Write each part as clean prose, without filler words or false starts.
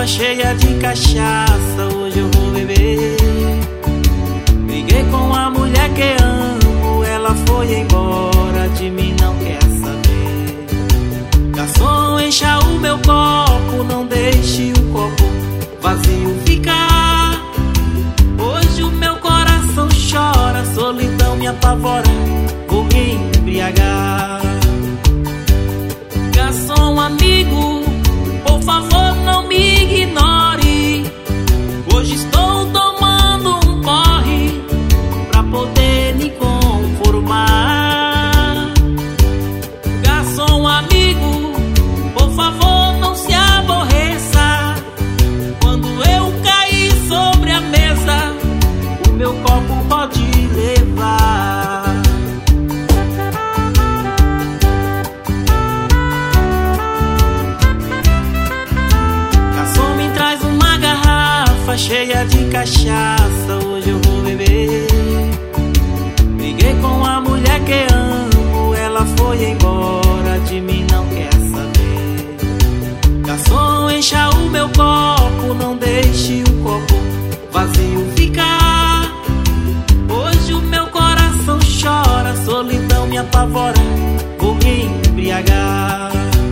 cheia de cachaça, hoje eu vou beber. Briguei com a mulher que amo, ela foi embora, de mim não quer saber. Garçom, encha o meu copo, não deixe o copo vazio ficar. Hoje o meu coração chora, solidão me apavora, vou me embriagar. Garçom amigo, por favor não me ignore, hoje estou tomando um porre pra poder me conformar. Garçom amigo, por favor não se aborreça, quando eu cair sobre a mesa, o meu copo pode levar. Garçom, me traz uma garrafa cheia de cachaça, hoje eu vou beber. Briguei com a mulher que amo, ela foi embora, de mim não quer saber. Garçom, encha o meu copo, não deixe o copo vazio ficar. Hoje o meu coração chora, solidão me apavora, vou me embriagar.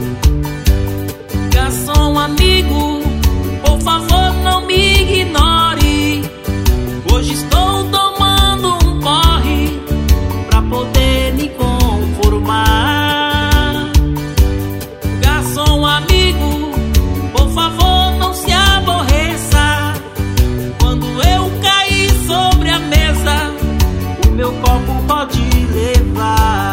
Garçom amigo, por favor não me ignore, hoje estou tomando um porre pra poder me conformar. Garçom amigo, por favor não se aborreça, quando eu cair sobre a mesa, o meu copo pode levar.